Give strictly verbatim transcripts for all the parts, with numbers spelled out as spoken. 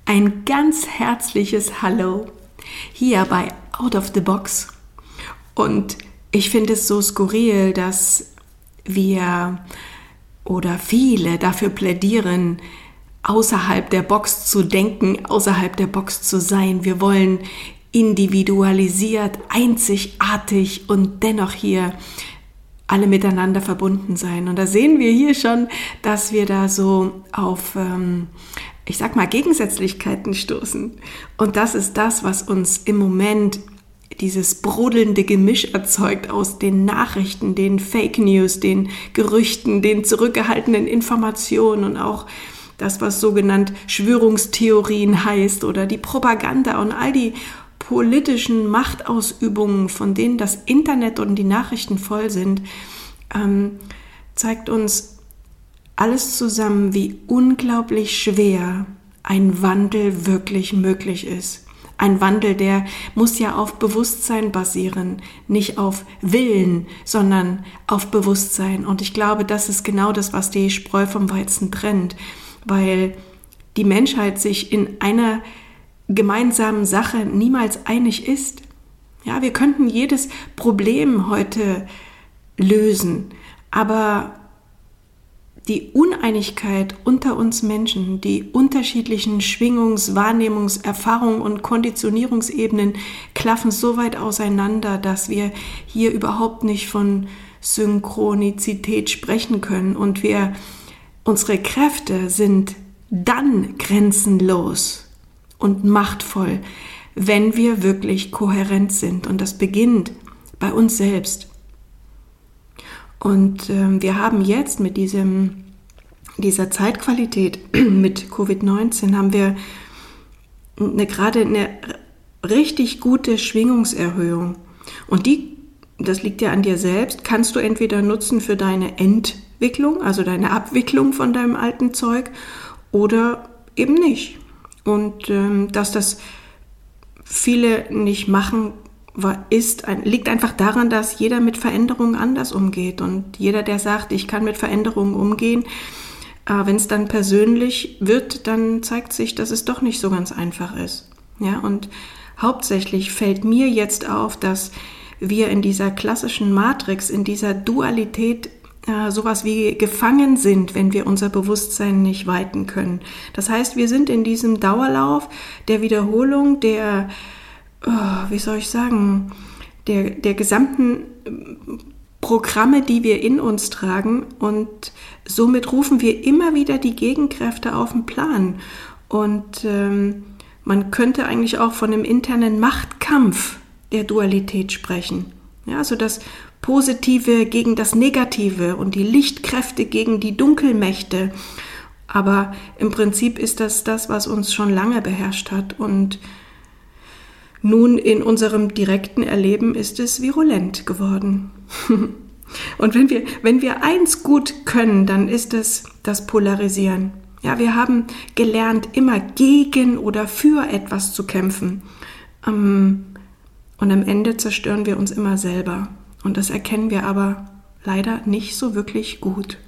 Ein ganz herzliches Hallo hier bei Out of the Box. Und ich finde es so skurril, dass wir oder viele dafür plädieren, außerhalb der Box zu denken, außerhalb der Box zu sein. Wir wollen individualisiert, einzigartig und dennoch hier alle miteinander verbunden sein. Und da sehen wir hier schon, dass wir da so auf, ähm, ich sag mal, Gegensätzlichkeiten stoßen. Und das ist das, was uns im Moment dieses brodelnde Gemisch erzeugt aus den Nachrichten, den Fake News, den Gerüchten, den zurückgehaltenen Informationen und auch das, was sogenannt Verschwörungstheorien heißt oder die Propaganda und all die politischen Machtausübungen, von denen das Internet und die Nachrichten voll sind, ähm, zeigt uns alles zusammen, wie unglaublich schwer ein Wandel wirklich möglich ist. Ein Wandel, der muss ja auf Bewusstsein basieren, nicht auf Willen, sondern auf Bewusstsein. Und ich glaube, das ist genau das, was die Spreu vom Weizen trennt, weil die Menschheit sich in einer gemeinsamen Sache niemals einig ist. Ja, wir könnten jedes Problem heute lösen, aber die Uneinigkeit unter uns Menschen, die unterschiedlichen Schwingungs-, Wahrnehmungs-, Erfahrungs- und Konditionierungsebenen klaffen so weit auseinander, dass wir hier überhaupt nicht von Synchronizität sprechen können. Und wir, unsere Kräfte sind dann grenzenlos und machtvoll, wenn wir wirklich kohärent sind. Und das beginnt bei uns selbst. Und äh, wir haben jetzt mit diesem, dieser Zeitqualität mit Covid neunzehn haben wir eine, gerade eine richtig gute Schwingungserhöhung. Und die, das liegt ja an dir selbst, kannst du entweder nutzen für deine Entwicklung, also deine Abwicklung von deinem alten Zeug, oder eben nicht. Und ähm, dass das viele nicht machen, war, ist, ein, liegt einfach daran, dass jeder mit Veränderungen anders umgeht. Und jeder, der sagt, ich kann mit Veränderungen umgehen, äh, wenn es dann persönlich wird, dann zeigt sich, dass es doch nicht so ganz einfach ist. Ja, und hauptsächlich fällt mir jetzt auf, dass wir in dieser klassischen Matrix, in dieser Dualität äh, sowas wie gefangen sind, wenn wir unser Bewusstsein nicht weiten können. Das heißt, wir sind in diesem Dauerlauf der Wiederholung, der Oh, wie soll ich sagen, der, der gesamten Programme, die wir in uns tragen, und somit rufen wir immer wieder die Gegenkräfte auf den Plan. Und ähm, man könnte eigentlich auch von einem internen Machtkampf der Dualität sprechen. Ja, also das Positive gegen das Negative und die Lichtkräfte gegen die Dunkelmächte. Aber im Prinzip ist das das, was uns schon lange beherrscht hat, und nun in unserem direkten Erleben ist es virulent geworden. Und wenn wir, wenn wir eins gut können, dann ist es das Polarisieren. Ja, wir haben gelernt, immer gegen oder für etwas zu kämpfen. Und am Ende zerstören wir uns immer selber. Und das erkennen wir aber leider nicht so wirklich gut.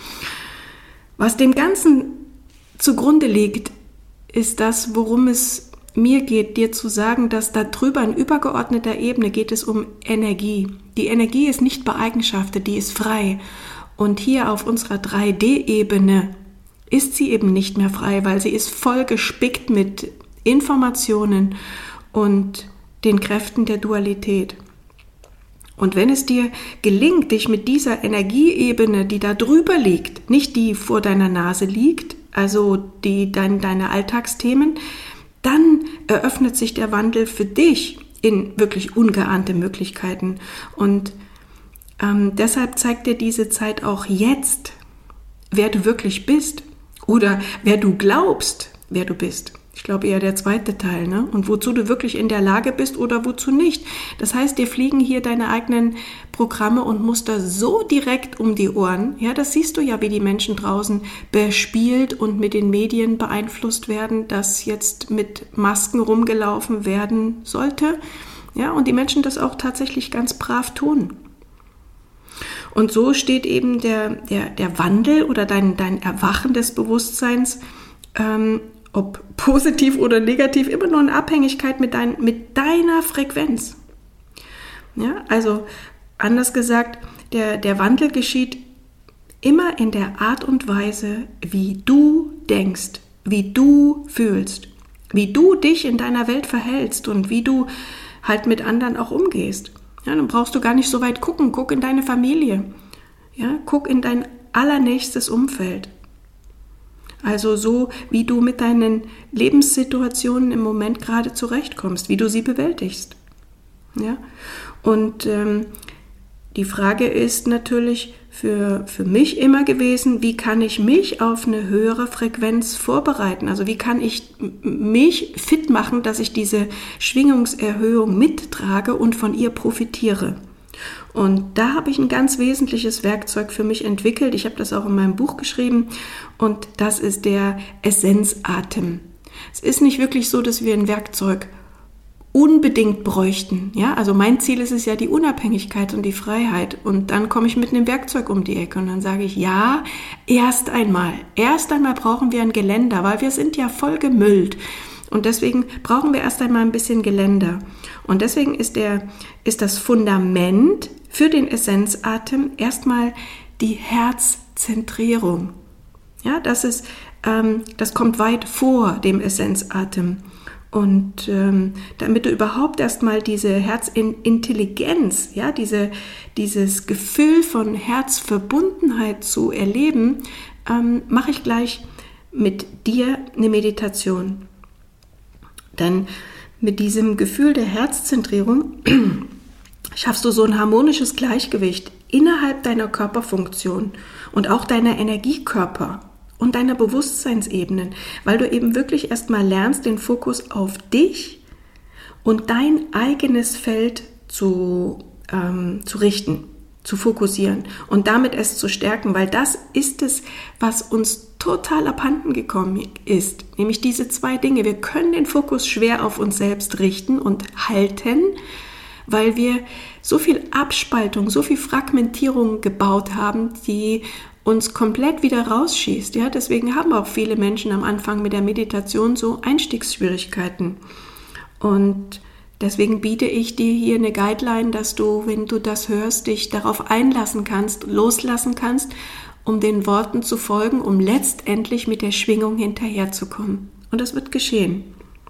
Was dem Ganzen zugrunde liegt, ist das, worum es mir geht, dir zu sagen, dass da drüber in übergeordneter Ebene geht es um Energie. Die Energie ist nicht beeigenschaftet, die ist frei. Und hier auf unserer drei D-Ebene ist sie eben nicht mehr frei, weil sie ist voll gespickt mit Informationen und den Kräften der Dualität. Und wenn es dir gelingt, dich mit dieser Energieebene, die da drüber liegt, nicht die vor deiner Nase liegt, also die dein, deine Alltagsthemen, dann eröffnet sich der Wandel für dich in wirklich ungeahnte Möglichkeiten. Und ähm, deshalb zeigt dir diese Zeit auch jetzt, wer du wirklich bist oder wer du glaubst, wer du bist. Ich glaube eher der zweite Teil, ne? Und wozu du wirklich in der Lage bist oder wozu nicht. Das heißt, dir fliegen hier deine eigenen Programme und Muster so direkt um die Ohren. Ja, das siehst du ja, wie die Menschen draußen bespielt und mit den Medien beeinflusst werden, dass jetzt mit Masken rumgelaufen werden sollte. Ja, und die Menschen das auch tatsächlich ganz brav tun. Und so steht eben der, der, der Wandel oder dein, dein Erwachen des Bewusstseins ähm, ob positiv oder negativ, immer nur in Abhängigkeit mit, dein, mit deiner Frequenz. Ja, also anders gesagt, der, der Wandel geschieht immer in der Art und Weise, wie du denkst, wie du fühlst, wie du dich in deiner Welt verhältst und wie du halt mit anderen auch umgehst. Ja, dann brauchst du gar nicht so weit gucken. Guck in deine Familie. Ja, guck in dein allernächstes Umfeld. Also so, wie du mit deinen Lebenssituationen im Moment gerade zurechtkommst, wie du sie bewältigst. Ja? Und ähm, die Frage ist natürlich für, für mich immer gewesen, wie kann ich mich auf eine höhere Frequenz vorbereiten? Also wie kann ich mich fit machen, dass ich diese Schwingungserhöhung mittrage und von ihr profitiere? Und da habe ich ein ganz wesentliches Werkzeug für mich entwickelt. Ich habe das auch in meinem Buch geschrieben und das ist der Essenzatem. Es ist nicht wirklich so, dass wir ein Werkzeug unbedingt bräuchten. Ja, also mein Ziel ist es ja die Unabhängigkeit und die Freiheit. Und dann komme ich mit einem Werkzeug um die Ecke und dann sage ich, ja, erst einmal, erst einmal brauchen wir ein Geländer, weil wir sind ja voll gemüllt. Und deswegen brauchen wir erst einmal ein bisschen Geländer. Und deswegen ist, der, ist das Fundament für den Essenzatem erstmal die Herzzentrierung. Ja, das ist, ähm, das kommt weit vor dem Essenzatem. Und ähm, damit du überhaupt erstmal diese Herzintelligenz, ja, diese, dieses Gefühl von Herzverbundenheit zu erleben, ähm, mache ich gleich mit dir eine Meditation. Denn mit diesem Gefühl der Herzzentrierung schaffst du so ein harmonisches Gleichgewicht innerhalb deiner Körperfunktion und auch deiner Energiekörper und deiner Bewusstseinsebenen, weil du eben wirklich erstmal lernst, den Fokus auf dich und dein eigenes Feld zu, ähm, zu richten, zu fokussieren und damit es zu stärken, weil das ist es, was uns total abhanden gekommen ist, nämlich diese zwei Dinge. Wir können den Fokus schwer auf uns selbst richten und halten, weil wir so viel Abspaltung, so viel Fragmentierung gebaut haben, die uns komplett wieder rausschießt. Ja, deswegen haben auch viele Menschen am Anfang mit der Meditation so Einstiegsschwierigkeiten. Und deswegen biete ich dir hier eine Guideline, dass du, wenn du das hörst, dich darauf einlassen kannst, loslassen kannst, um den Worten zu folgen, um letztendlich mit der Schwingung hinterherzukommen. Und das wird geschehen.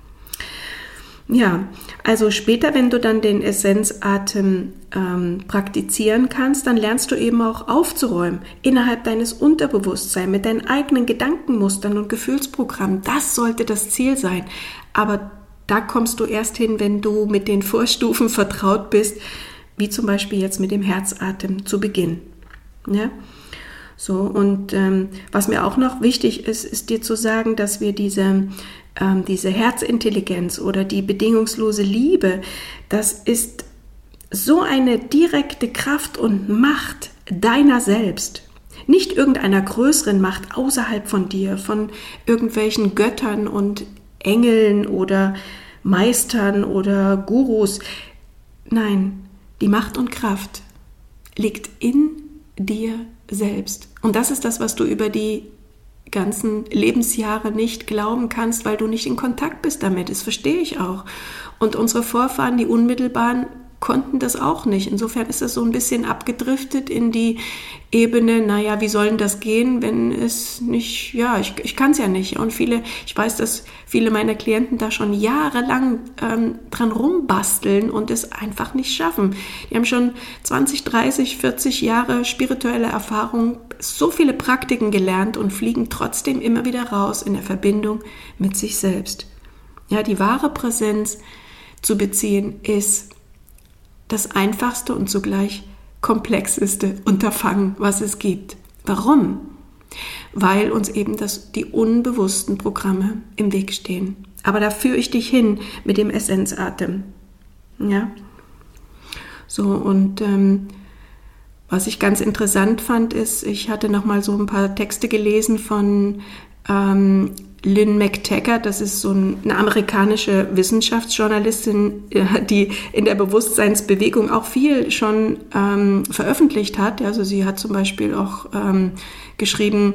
Ja, also später, wenn du dann den Essenzatem ähm, praktizieren kannst, dann lernst du eben auch aufzuräumen innerhalb deines Unterbewusstseins mit deinen eigenen Gedankenmustern und Gefühlsprogrammen. Das sollte das Ziel sein. Aber da kommst du erst hin, wenn du mit den Vorstufen vertraut bist, wie zum Beispiel jetzt mit dem Herzatem zu Beginn. Ja? So, und ähm, was mir auch noch wichtig ist, ist dir zu sagen, dass wir diese, ähm, diese Herzintelligenz oder die bedingungslose Liebe, das ist so eine direkte Kraft und Macht deiner selbst. Nicht irgendeiner größeren Macht außerhalb von dir, von irgendwelchen Göttern und Engeln oder Meistern oder Gurus. Nein, die Macht und Kraft liegt in dir selbst. Und das ist das, was du über die ganzen Lebensjahre nicht glauben kannst, weil du nicht in Kontakt bist damit. Das verstehe ich auch. Und unsere Vorfahren, die Unmittelbaren, konnten das auch nicht. Insofern ist das so ein bisschen abgedriftet in die Ebene, naja, wie soll denn das gehen, wenn es nicht, ja, ich, ich kann es ja nicht. Und viele, ich weiß, dass viele meiner Klienten da schon jahrelang ähm, dran rumbasteln und es einfach nicht schaffen. Die haben schon zwanzig, dreißig, vierzig Jahre spirituelle Erfahrung, so viele Praktiken gelernt und fliegen trotzdem immer wieder raus in der Verbindung mit sich selbst. Ja, die wahre Präsenz zu beziehen ist das einfachste und zugleich komplexeste Unterfangen, was es gibt. Warum? Weil uns eben das, die unbewussten Programme im Weg stehen. Aber da führe ich dich hin mit dem Essenzatem. Ja? So, und ähm, was ich ganz interessant fand, ist, ich hatte noch mal so ein paar Texte gelesen von ähm, Lynn McTaggart, das ist so eine amerikanische Wissenschaftsjournalistin, die in der Bewusstseinsbewegung auch viel schon ähm, veröffentlicht hat. Also sie hat zum Beispiel auch ähm, geschrieben,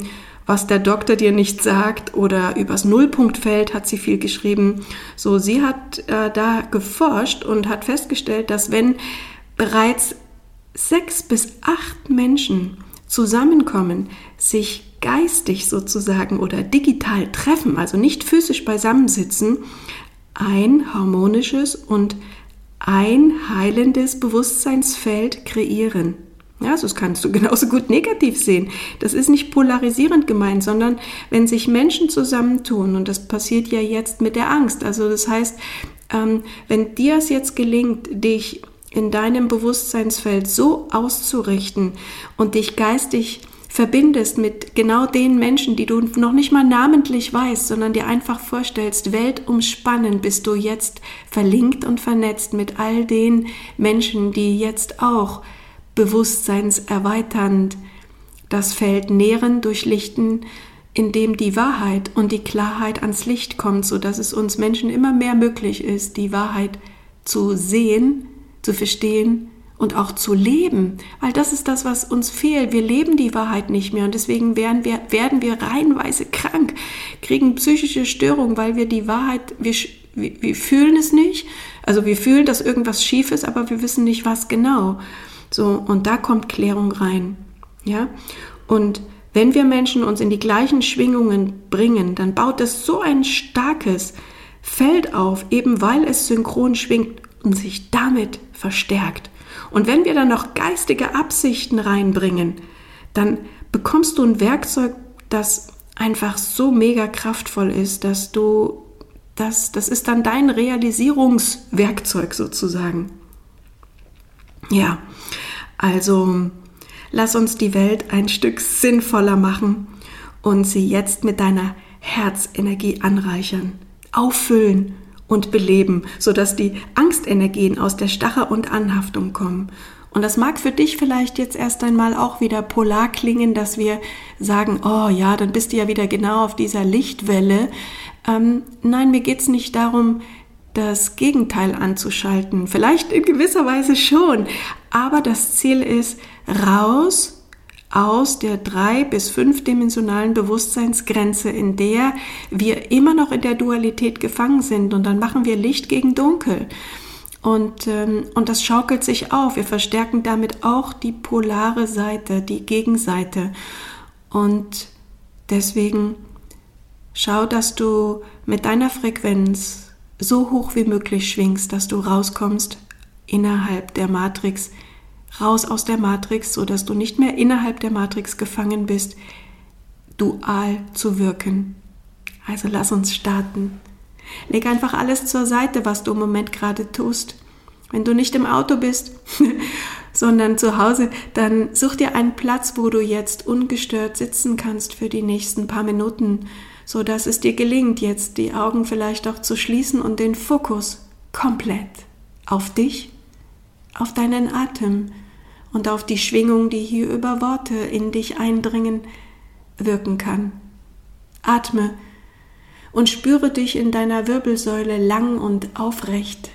was der Doktor dir nicht sagt, oder übers Nullpunktfeld hat sie viel geschrieben. So, sie hat äh, da geforscht und hat festgestellt, dass wenn bereits sechs bis acht Menschen zusammenkommen, sich geistig sozusagen oder digital treffen, also nicht physisch beisammensitzen, ein harmonisches und ein heilendes Bewusstseinsfeld kreieren. Ja, das kannst du genauso gut negativ sehen. Das ist nicht polarisierend gemeint, sondern wenn sich Menschen zusammentun, und das passiert ja jetzt mit der Angst. Also das heißt, ähm, wenn dir es jetzt gelingt, dich in deinem Bewusstseinsfeld so auszurichten und dich geistig verbindest mit genau den Menschen, die du noch nicht mal namentlich weißt, sondern dir einfach vorstellst, weltumspannend bist du jetzt verlinkt und vernetzt mit all den Menschen, die jetzt auch bewusstseinserweiternd das Feld nähren, durchlichten, indem die Wahrheit und die Klarheit ans Licht kommt, sodass es uns Menschen immer mehr möglich ist, die Wahrheit zu sehen, zu verstehen und auch zu leben, weil das ist das, was uns fehlt. Wir leben die Wahrheit nicht mehr und deswegen werden wir, werden wir reihenweise krank, kriegen psychische Störungen, weil wir die Wahrheit, wir, wir, wir fühlen es nicht, also wir fühlen, dass irgendwas schief ist, aber wir wissen nicht, was genau. So, und da kommt Klärung rein, ja, und wenn wir Menschen uns in die gleichen Schwingungen bringen, dann baut es so ein starkes Feld auf, eben weil es synchron schwingt und sich damit verstärkt. Und wenn wir dann noch geistige Absichten reinbringen, dann bekommst du ein Werkzeug, das einfach so mega kraftvoll ist, dass du, das, das ist dann dein Realisierungswerkzeug sozusagen. Ja, also lass uns die Welt ein Stück sinnvoller machen und sie jetzt mit deiner Herzenergie anreichern, auffüllen und beleben, sodass die Angstenergien aus der Starre und Anhaftung kommen. Und das mag für dich vielleicht jetzt erst einmal auch wieder polar klingen, dass wir sagen, oh ja, dann bist du ja wieder genau auf dieser Lichtwelle. Ähm, nein, mir geht's nicht darum, das Gegenteil anzuschalten. Vielleicht in gewisser Weise schon, aber das Ziel ist, raus aus der drei- bis fünfdimensionalen Bewusstseinsgrenze, in der wir immer noch in der Dualität gefangen sind, und dann machen wir Licht gegen Dunkel. Und, ähm, und das schaukelt sich auf. Wir verstärken damit auch die polare Seite, die Gegenseite. Und deswegen schau, dass du mit deiner Frequenz so hoch wie möglich schwingst, dass du rauskommst innerhalb der Matrix, raus aus der Matrix, sodass du nicht mehr innerhalb der Matrix gefangen bist, dual zu wirken. Also lass uns starten. Leg einfach alles zur Seite, was du im Moment gerade tust. Wenn du nicht im Auto bist, sondern zu Hause, dann such dir einen Platz, wo du jetzt ungestört sitzen kannst für die nächsten paar Minuten, sodass es dir gelingt, jetzt die Augen vielleicht auch zu schließen und den Fokus komplett auf dich, auf deinen Atem und auf die Schwingung, die hier über Worte in dich eindringen, wirken kann. Atme und spüre dich in deiner Wirbelsäule lang und aufrecht.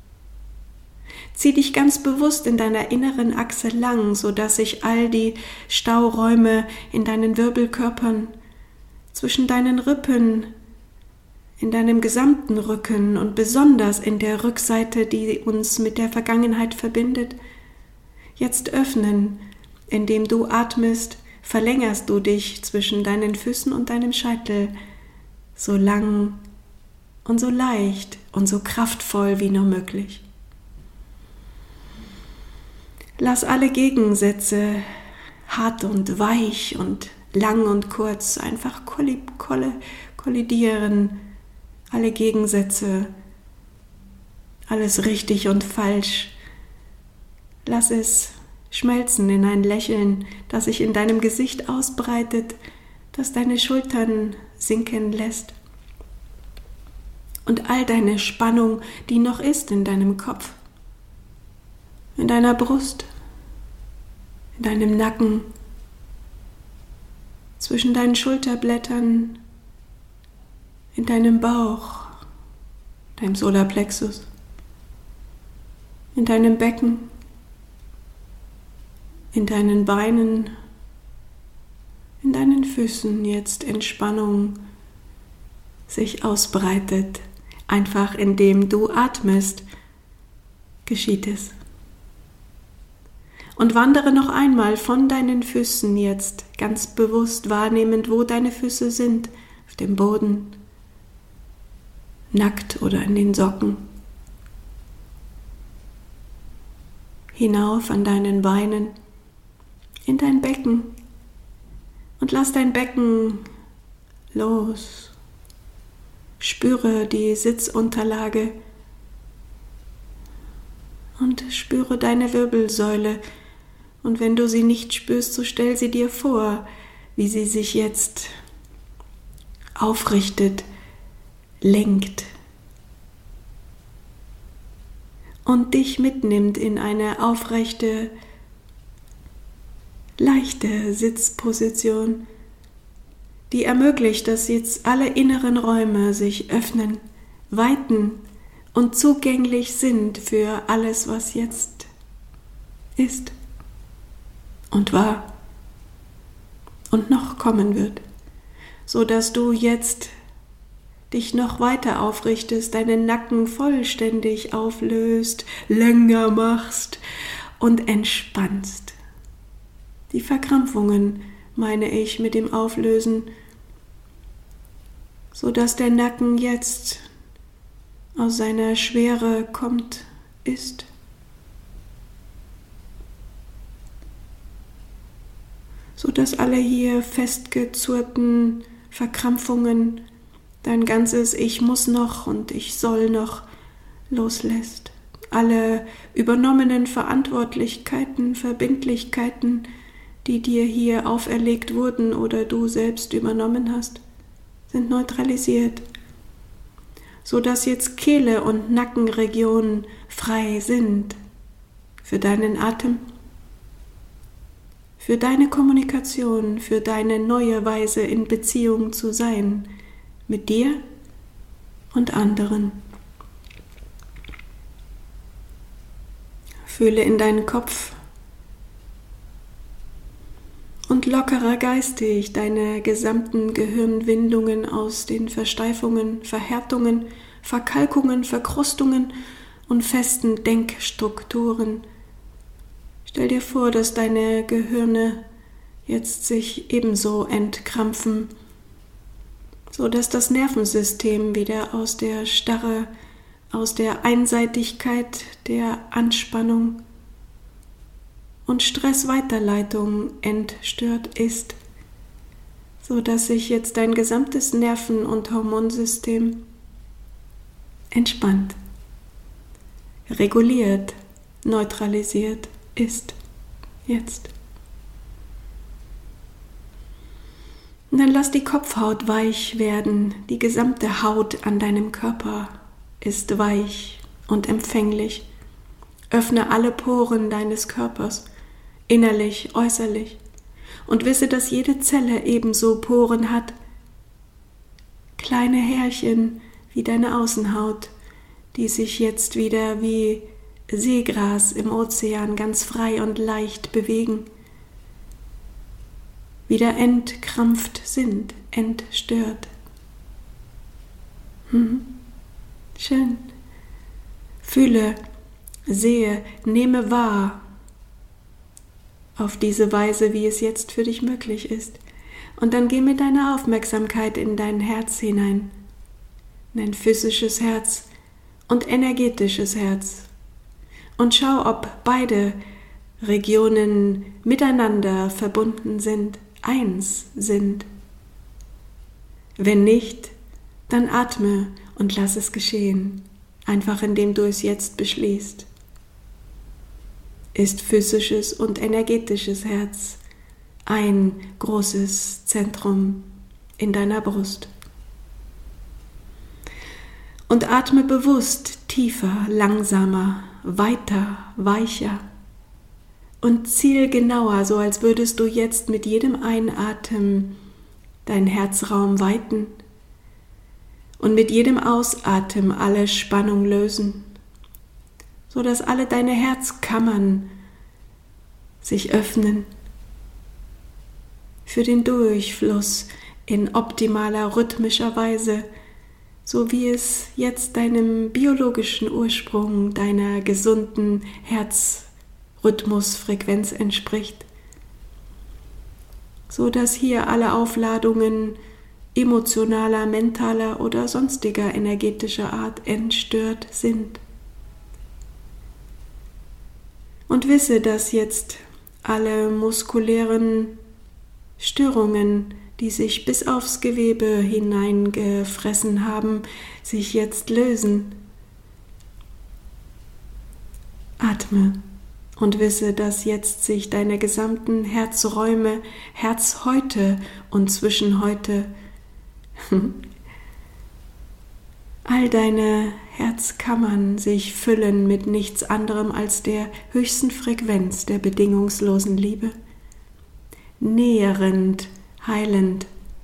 Zieh dich ganz bewusst in deiner inneren Achse lang, sodass sich all die Stauräume in deinen Wirbelkörpern, zwischen deinen Rippen, in deinem gesamten Rücken und besonders in der Rückseite, die uns mit der Vergangenheit verbindet, jetzt öffnen. Indem du atmest, verlängerst du dich zwischen deinen Füßen und deinem Scheitel so lang und so leicht und so kraftvoll wie nur möglich. Lass alle Gegensätze, hart und weich und lang und kurz, einfach kollidieren. Alle Gegensätze, alles richtig und falsch. Lass es schmelzen in ein Lächeln, das sich in deinem Gesicht ausbreitet, das deine Schultern sinken lässt. Und all deine Spannung, die noch ist in deinem Kopf, in deiner Brust, in deinem Nacken, zwischen deinen Schulterblättern, in deinem Bauch, deinem Solarplexus, in deinem Becken, in deinen Beinen, in deinen Füßen jetzt Entspannung sich ausbreitet. Einfach indem du atmest, geschieht es. Und wandere noch einmal von deinen Füßen jetzt ganz bewusst wahrnehmend, wo deine Füße sind, auf dem Boden, nackt oder in den Socken, hinauf an deinen Beinen, in dein Becken und lass dein Becken los. Spüre die Sitzunterlage und spüre deine Wirbelsäule. Und wenn du sie nicht spürst, so stell sie dir vor, wie sie sich jetzt aufrichtet, lenkt und dich mitnimmt in eine aufrechte, leichte Sitzposition, die ermöglicht, dass jetzt alle inneren Räume sich öffnen, weiten und zugänglich sind für alles, was jetzt ist und war und noch kommen wird, so dass du jetzt dich noch weiter aufrichtest, deinen Nacken vollständig auflöst, länger machst und entspannst. Die Verkrampfungen meine ich mit dem Auflösen, so dass der Nacken jetzt aus seiner Schwere kommt, ist. So dass alle hier festgezurrten Verkrampfungen dein ganzes Ich muss noch und ich soll noch loslässt. Alle übernommenen Verantwortlichkeiten, Verbindlichkeiten, die dir hier auferlegt wurden oder du selbst übernommen hast, sind neutralisiert, so dass jetzt Kehle und Nackenregion frei sind für deinen Atem, für deine Kommunikation, für deine neue Weise in Beziehung zu sein mit dir und anderen. Fühle in deinen Kopf und lockerer geistig deine gesamten Gehirnwindungen aus den Versteifungen, Verhärtungen, Verkalkungen, Verkrustungen und festen Denkstrukturen. Stell dir vor, dass deine Gehirne jetzt sich ebenso entkrampfen, so dass das Nervensystem wieder aus der Starre, aus der Einseitigkeit, der Anspannung und Stressweiterleitung entstört ist, so dass sich jetzt dein gesamtes Nerven- und Hormonsystem entspannt, reguliert, neutralisiert ist jetzt. Und dann lass die Kopfhaut weich werden, die gesamte Haut an deinem Körper ist weich und empfänglich. Öffne alle Poren deines Körpers, innerlich, äußerlich, und wisse, dass jede Zelle ebenso Poren hat, kleine Härchen wie deine Außenhaut, die sich jetzt wieder wie Seegras im Ozean ganz frei und leicht bewegen, wieder entkrampft sind, entstört. Hm. Schön. Fühle, sehe, nehme wahr auf diese Weise, wie es jetzt für dich möglich ist. Und dann geh mit deiner Aufmerksamkeit in dein Herz hinein, in dein physisches Herz und energetisches Herz. Und schau, ob beide Regionen miteinander verbunden sind, eins sind. Wenn nicht, dann atme und lass es geschehen, einfach indem du es jetzt beschließt. Ist physisches und energetisches Herz ein großes Zentrum in deiner Brust. Und atme bewusst tiefer, langsamer, weiter, weicher und zielgenauer, so als würdest du jetzt mit jedem Einatmen deinen Herzraum weiten und mit jedem Ausatmen alle Spannung lösen, so dass alle deine Herzkammern sich öffnen für den Durchfluss in optimaler rhythmischer Weise, so wie es jetzt deinem biologischen Ursprung, deiner gesunden Herzrhythmusfrequenz entspricht, so dass hier alle Aufladungen emotionaler, mentaler oder sonstiger energetischer Art entstört sind. Und wisse, dass jetzt alle muskulären Störungen, die sich bis aufs Gewebe hineingefressen haben, sich jetzt lösen. Atme und wisse, dass jetzt sich deine gesamten Herzräume, Herzhäute und Zwischenhäute, all deine Herzkammern sich füllen mit nichts anderem als der höchsten Frequenz der bedingungslosen Liebe, nährend, heilend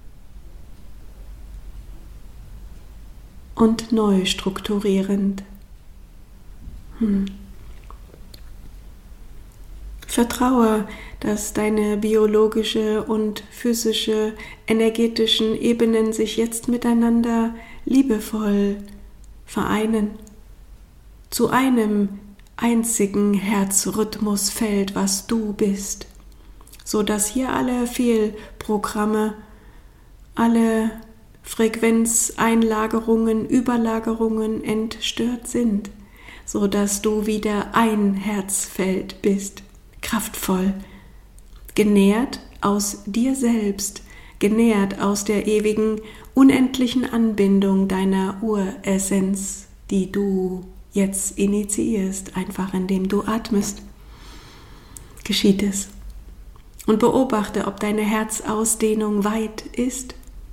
und neu strukturierend. Hm. Vertraue, dass deine biologische und physische, energetischen Ebenen sich jetzt miteinander liebevoll vereinen, zu einem einzigen Herzrhythmusfeld, was du bist, so dass hier alle Fehlprogramme, alle Frequenzeinlagerungen, Überlagerungen entstört sind, so dass du wieder ein Herzfeld bist, kraftvoll, genährt aus dir selbst, genährt aus der ewigen, unendlichen Anbindung deiner Uressenz, die du jetzt initiierst, einfach indem du atmest. Geschieht es. Und beobachte, ob deine Herzausdehnung weit ist.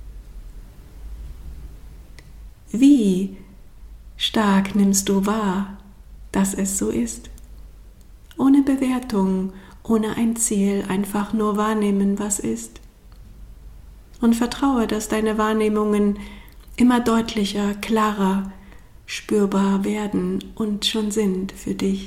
Wie stark nimmst du wahr, dass es so ist? Ohne Bewertung, ohne ein Ziel, einfach nur wahrnehmen, was ist. Und vertraue, dass deine Wahrnehmungen immer deutlicher, klarer, spürbar werden und schon sind für dich.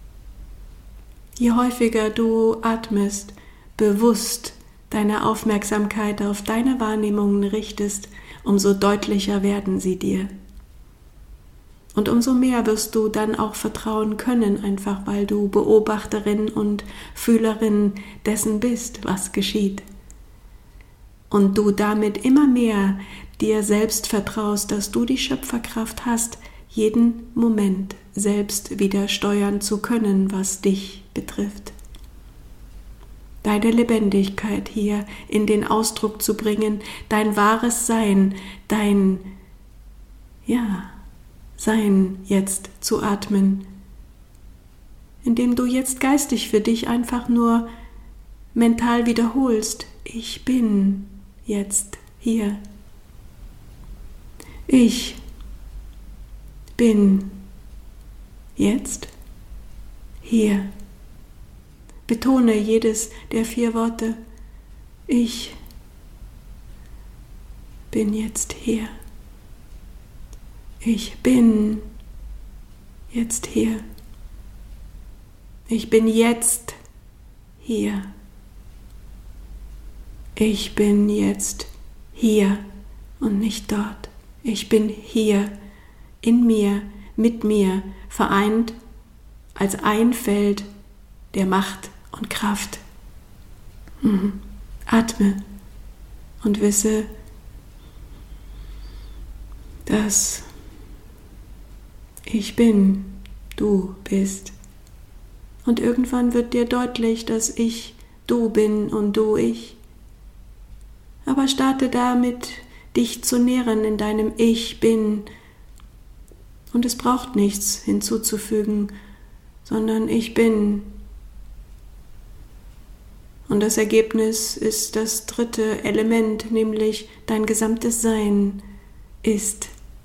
Je häufiger du atmest, bewusst deine Aufmerksamkeit auf deine Wahrnehmungen richtest, umso deutlicher werden sie dir. Und umso mehr wirst du dann auch vertrauen können, einfach weil du Beobachterin und Fühlerin dessen bist, was geschieht. Und du damit immer mehr dir selbst vertraust, dass du die Schöpferkraft hast, jeden Moment selbst wieder steuern zu können, was dich betrifft. Deine Lebendigkeit hier in den Ausdruck zu bringen, dein wahres Sein, dein, ja, Sein jetzt zu atmen, indem du jetzt geistig für dich einfach nur mental wiederholst, ich bin jetzt hier. Ich bin jetzt hier. Betone jedes der vier Worte. Ich bin jetzt hier. Ich bin jetzt hier. Ich bin jetzt hier. Ich bin jetzt hier und nicht dort. Ich bin hier, in mir, mit mir, vereint als ein Feld der Macht und Kraft. Mhm. Atme und wisse, dass ich bin, du bist. Und irgendwann wird dir deutlich, dass ich du bin und du ich. Aber starte damit, dich zu nähren in deinem Ich bin. Und es braucht nichts hinzuzufügen, sondern ich bin. Und das Ergebnis ist das dritte Element, nämlich dein gesamtes Sein ist.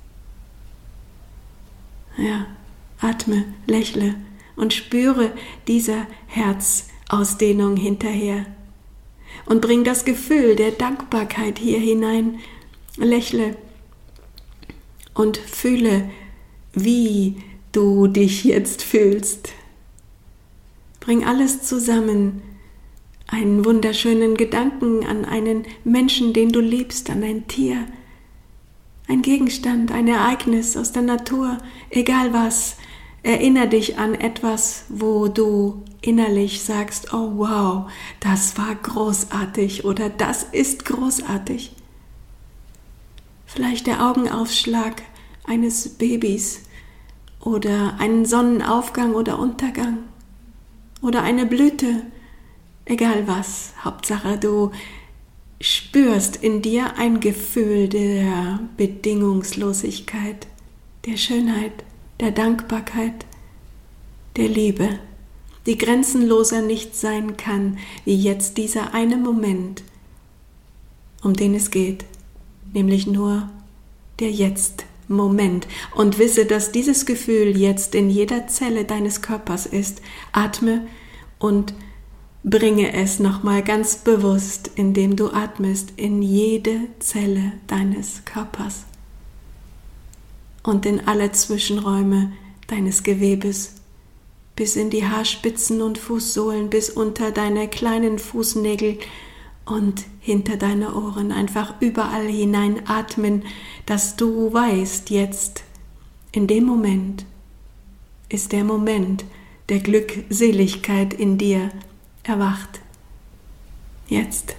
Ja, atme, lächle und spüre dieser Herzausdehnung hinterher. Und bring das Gefühl der Dankbarkeit hier hinein. Lächle und fühle, wie du dich jetzt fühlst. Bring alles zusammen. einen wunderschönen Gedanken an einen Menschen, den du liebst, an ein Tier, ein Gegenstand, ein Ereignis aus der Natur, egal was. Erinnere dich an etwas, wo du innerlich sagst, oh wow, das war großartig oder das ist großartig. Vielleicht der Augenaufschlag eines Babys oder einen Sonnenaufgang oder Untergang oder eine Blüte, egal was. Hauptsache du spürst in dir ein Gefühl der Bedingungslosigkeit, der Schönheit, der Dankbarkeit, der Liebe, die grenzenloser nicht sein kann, wie jetzt dieser eine Moment, um den es geht, nämlich nur der Jetzt-Moment. Und wisse, dass dieses Gefühl jetzt in jeder Zelle deines Körpers ist. Atme und bringe es nochmal ganz bewusst, indem du atmest, in jede Zelle deines Körpers und in alle Zwischenräume deines Gewebes, bis in die Haarspitzen und Fußsohlen, bis unter deine kleinen Fußnägel und hinter deine Ohren, einfach überall hinein atmen, dass du weißt, jetzt, in dem Moment, ist der Moment der Glückseligkeit in dir erwacht. Jetzt.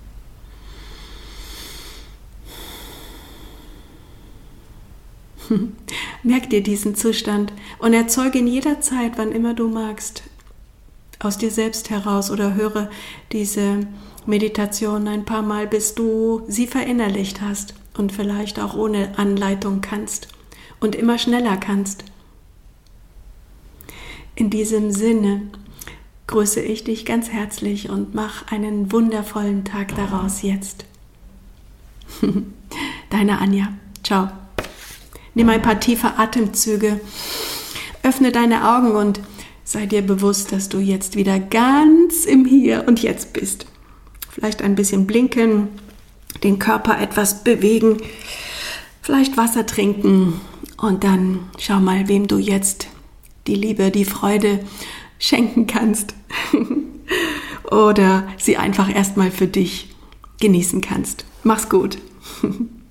Merk dir diesen Zustand und erzeuge in jeder Zeit, wann immer du magst, aus dir selbst heraus oder höre diese Meditation ein paar Mal, bis du sie verinnerlicht hast und vielleicht auch ohne Anleitung kannst und immer schneller kannst. In diesem Sinne grüße ich dich ganz herzlich und mach einen wundervollen Tag daraus jetzt. Deine Anja. Ciao. Nimm ein paar tiefe Atemzüge, öffne deine Augen und sei dir bewusst, dass du jetzt wieder ganz im Hier und Jetzt bist. Vielleicht ein bisschen blinken, den Körper etwas bewegen, vielleicht Wasser trinken und dann schau mal, wem du jetzt die Liebe, die Freude schenken kannst oder sie einfach erstmal für dich genießen kannst. Mach's gut.